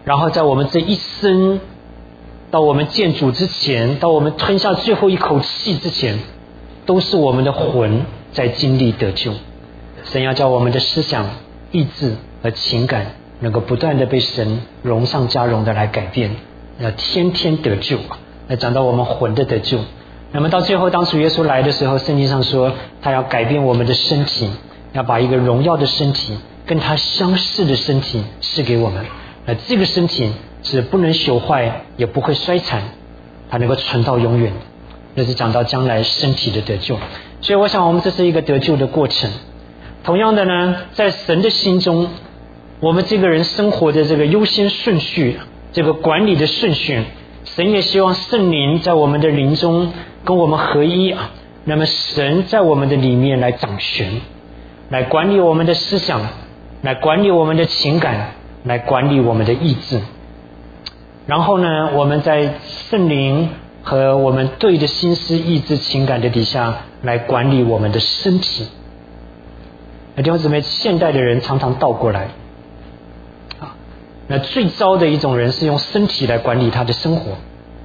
然后在我们这一生，到我们见主之前，到我们吞下最后一口气之前，都是我们的魂在经历得救。神要叫我们的思想、意志和情感能够不断的被神荣上加荣的来改变，要天天得救，来讲到我们魂的得救。那么到最后，当主耶稣来的时候，圣经上说他要改变我们的身体，要把一个荣耀的身体跟他相似的身体赐给我们。那这个身体是不能朽坏，也不会衰残，它能够存到永远。那是讲到将来身体的得救。所以我想我们这是一个得救的过程。同样的呢，在神的心中，我们这个人生活的这个优先顺序，这个管理的顺序，神也希望圣灵在我们的灵中跟我们合一啊。那么神在我们的里面来掌权，来管理我们的思想，来管理我们的情感，来管理我们的意志。然后呢，我们在圣灵和我们对的心思、意志、情感的底下来管理我们的身体。弟兄姊妹，现代的人常常倒过来啊。那最糟的一种人是用身体来管理他的生活。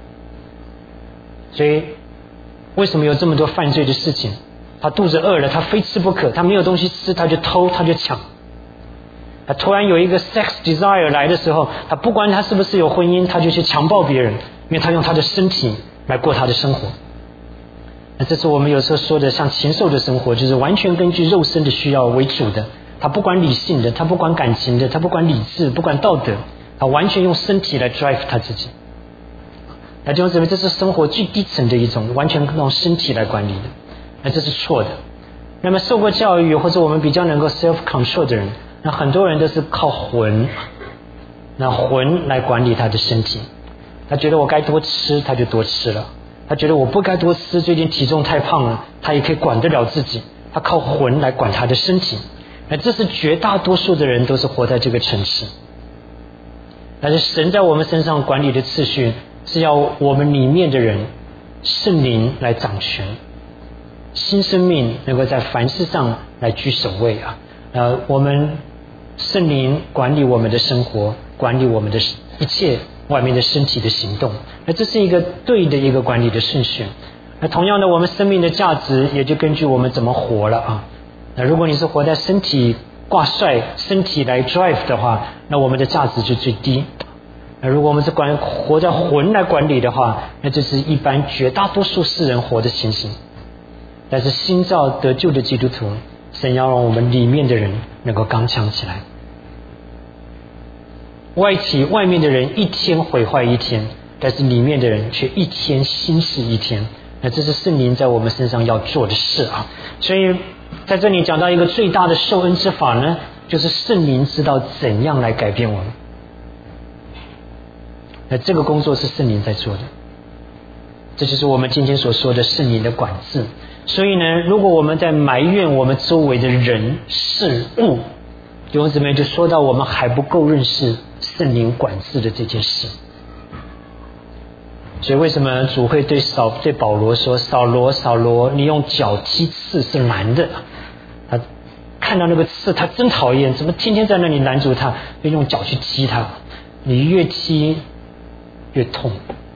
所以为什么有这么多犯罪的事情？他肚子饿了，他非吃不可，他没有东西吃，他就偷，他就抢。他突然有一个 sex desire 来的时候，他不管他是不是有婚姻，他就去强暴别人，因为他用他的身体来过他的生活。那这是我们有时候说的像禽兽的生活，就是完全根据肉身的需要为主的，他不管理性的，他不管感情的，他不管理智，不管道德，他完全用身体来 drive 他自己。那弟兄姊妹，这是生活最低层的一种，完全用身体来管理的，那这是错的。那么受过教育或者我们比较能够 self control 的人，那很多人都是靠魂，那魂来管理他的身体。他觉得我该多吃，他就多吃了；他觉得我不该多吃，最近体重太胖了，他也可以管得了自己。他靠魂来管他的身体。那这是绝大多数的人都是活在这个层次。但是神在我们身上管理的次序，是要我们里面的人圣灵来掌权，新生命能够在凡事上来居首位啊。呃，我们圣灵管理我们的生活，管理我们的一切外面的身体的行动，那这是一个对的一个管理的顺序。那同样的，我们生命的价值也就根据我们怎么活了啊。那如果你是活在身体挂帅，身体来 drive 的话，那我们的价值就最低。那如果我们是管活在魂来管理的话，那这是一般绝大多数世人活的情形。但是新造得救的基督徒，神要让我们里面的人能够刚强起来。外体外面的人一天毁坏一天，但是里面的人却一天新事一天。那这是圣灵在我们身上要做的事啊。所以在这里讲到一个最大的受恩之法呢，就是圣灵知道怎样来改变我们。那这个工作是圣灵在做的，这就是我们今天所说的圣灵的管制。所以呢，如果我们在埋怨我们周围的人事物，弟兄姊妹，就说到我们还不够认识圣灵管制的这件事。所以为什么主会对扫对保罗说，扫罗扫罗，你用脚踢刺是难的。他看到那个刺他真讨厌，怎么天天在那里拦住他，就用脚去踢他，你越踢越痛。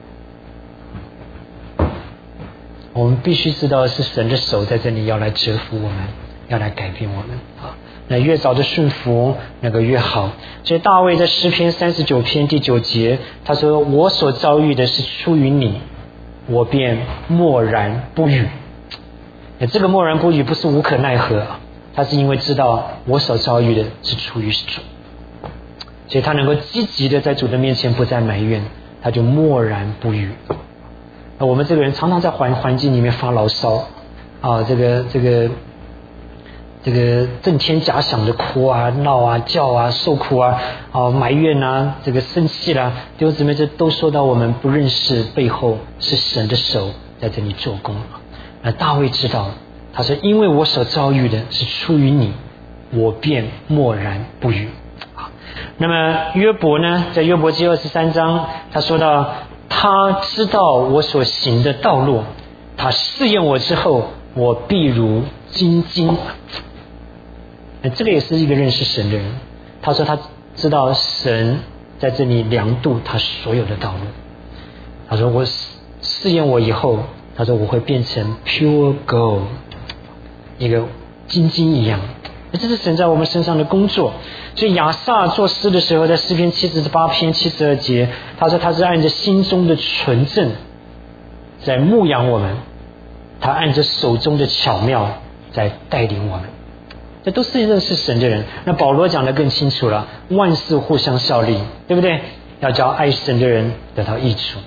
我们必须知道是神的手在这里要来折服我们，要来改变我们啊。那越早的顺服那个越好。所以大卫在诗篇三十九篇第九节他说，我所遭遇的是出于你，我便默然不语。那这个默然不语不是无可奈何，他是因为知道我所遭遇的是出于主，所以他能够积极的在主的面前不再埋怨，他就默然不语。那我们这个人常常在环环境里面发牢骚啊，这个这个这个震天假响的哭啊、闹啊、叫啊、受苦啊、啊埋怨啊、这个生气啦，弟兄姊妹，这都说到我们不认识背后是神的手在这里做工。那大卫知道，他说：“因为我所遭遇的是出于你，我便默然不语。”那么约伯呢，在约伯记二十三章，他说到，他知道我所行的道路，他试验我之后，我必如金晶。这个也是一个认识神的人，他说他知道神在这里量度他所有的道路。他说我试验我以后，他说我会变成 pure gold， 一个金金一样。这是神在我们身上的工作。所以亚萨作诗的时候，在诗篇七十八篇七十二节，他说他是按着心中的纯正在牧养我们，他按着手中的巧妙在带领我们。这都是认识神的人。那保罗讲得更清楚了，万事互相效力，对不对？要叫爱神的人得到益处。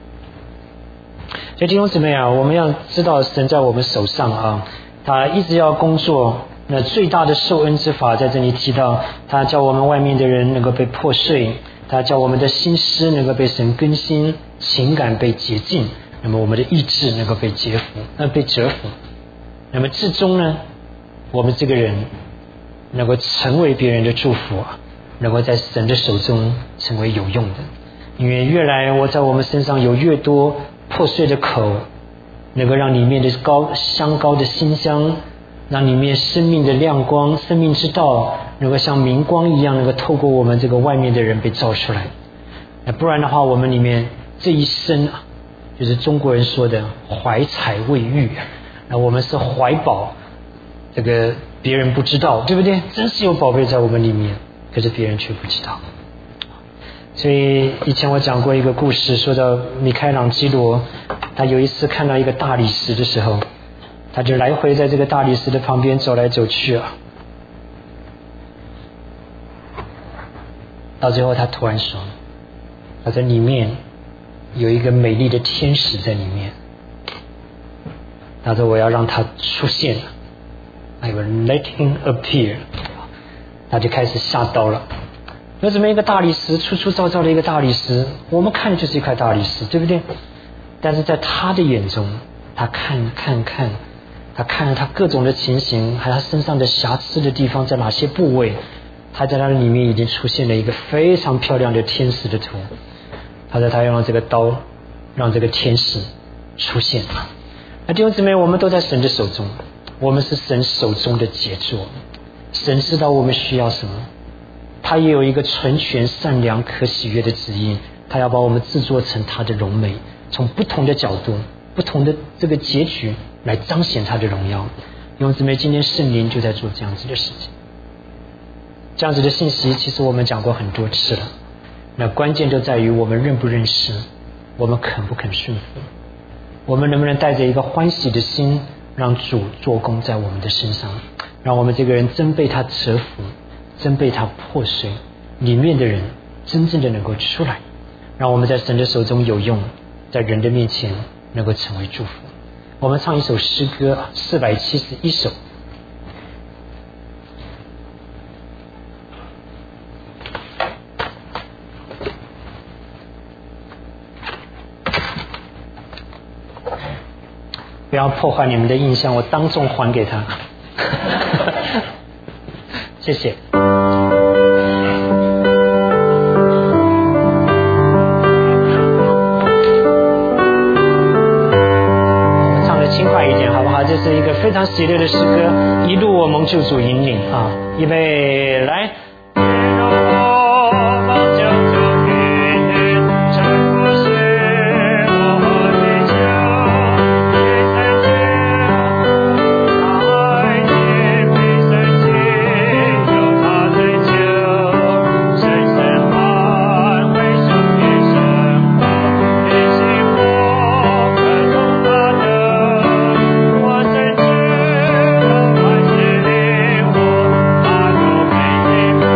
所以弟兄姊妹啊，我们要知道神在我们手上啊，他一直要工作。那最大的受恩之法在这里提到，他叫我们外面的人能够被破碎，他叫我们的心思能够被神更新，情感被洁净，那么我们的意志能够被折服，呃，被折服。那么至终呢，我们这个人能够成为别人的祝福，能够在神的手中成为有用的。因为越来我在我们身上有越多破碎的口，能够让里面的高香膏的馨香，让里面生命的亮光，生命之道能够像明光一样，能够透过我们这个外面的人被照出来。不然的话，我们里面这一生啊，就是中国人说的怀才未育，那我们是怀宝，这个别人不知道，对不对？真是有宝贝在我们里面，可是别人却不知道。所以以前我讲过一个故事，说到米开朗基罗，他有一次看到一个大理石的时候，他就来回在这个大理石的旁边走来走去啊，到最后他突然说，他在里面有一个美丽的天使在里面，他说我要让他出现， I will let him appear。 他就开始下刀了。有这么一个大理石，粗粗糙糙的一个大理石，我们看的就是一块大理石，对不对？但是在他的眼中，他看看看，他看了他各种的情形，还有他身上的瑕疵的地方在哪些部位，他在那里面已经出现了一个非常漂亮的天使的图。他说他要让这个刀，让这个天使出现。那弟兄姊妹，我们都在神的手中，我们是神手中的杰作。神知道我们需要什么，他也有一个纯全善良可喜悦的旨意，他要把我们制作成他的荣美，从不同的角度，不同的这个结局来彰显他的荣耀。弟兄姊妹，今天圣灵就在做这样子的事情。这样子的信息其实我们讲过很多次了，那关键就在于我们认不认识，我们肯不肯顺服，我们能不能带着一个欢喜的心，让主做工在我们的身上，让我们这个人真被他折服，真被他破碎，里面的人真正的能够出来，让我们在神的手中有用，在人的面前能够成为祝福。我们唱一首诗歌，四百七十一首。不要破坏你们的印象，我当众还给他。谢谢。唱得轻快一点好不好？这是一个非常喜乐的诗歌，一路我蒙救主引领啊！预备来。 我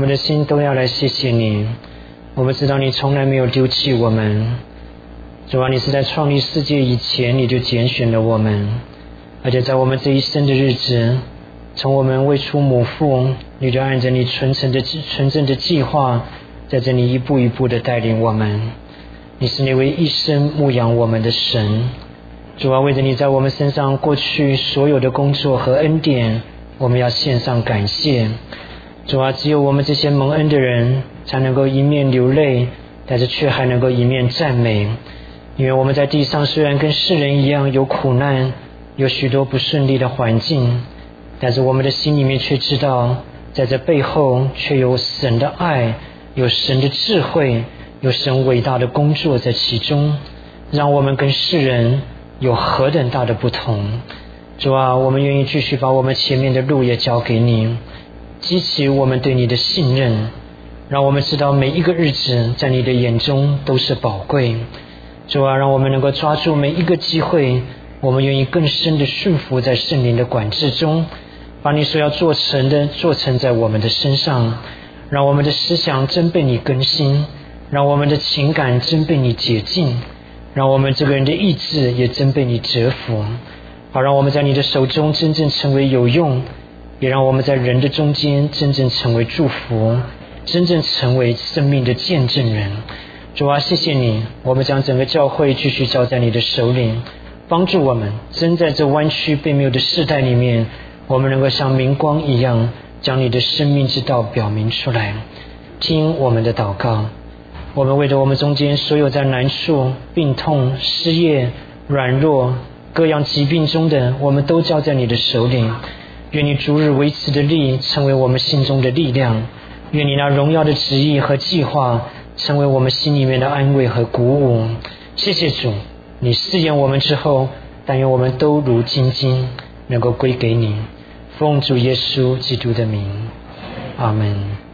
的心都要来谢谢你。我们知道你从来没有丢弃我们，主啊，你是在创立世界以前你就拣选了我们，而且在我们这一生的日子，从我们未出母腹，你就按着你纯正的纯正的计划，在这里一步一步的带领我们。你是那位一生牧养我们的神，主啊，为着你在我们身上过去所有的工作和恩典，我们要献上感谢。主啊，只有我们这些蒙恩的人才能够一面流泪，但是却还能够一面赞美。因为我们在地上虽然跟世人一样有苦难，有许多不顺利的环境，但是我们的心里面却知道，在这背后却有神的爱，有神的智慧，有神伟大的工作在其中，让我们跟世人有何等大的不同。主啊，我们愿意继续把我们前面的路也交给你，激起我们对你的信任，让我们知道每一个日子在你的眼中都是宝贵。主啊，让我们能够抓住每一个机会，我们愿意更深的顺服在圣灵的管制中，把你所要做成的做成在我们的身上，让我们的思想真被你更新，让我们的情感真被你洁净，让我们这个人的意志也真被你折服，好让我们在你的手中真正成为有用，也让我们在人的中间真正成为祝福，真正成为生命的见证人。主啊，谢谢你，我们将整个教会继续交在你的手里，帮助我们真在这弯曲悖谬的世代里面，我们能够像明光一样将你的生命之道表明出来。听我们的祷告，我们为着我们中间所有在难处、病痛、失业、软弱、各样疾病中的，我们都交在你的手里。愿你逐日维持的力成为我们心中的力量，愿你那荣耀的旨意和计划成为我们心里面的安慰和鼓舞。谢谢主，你试验我们之后，但愿我们都如精金能够归给你。奉主耶稣基督的名，阿们。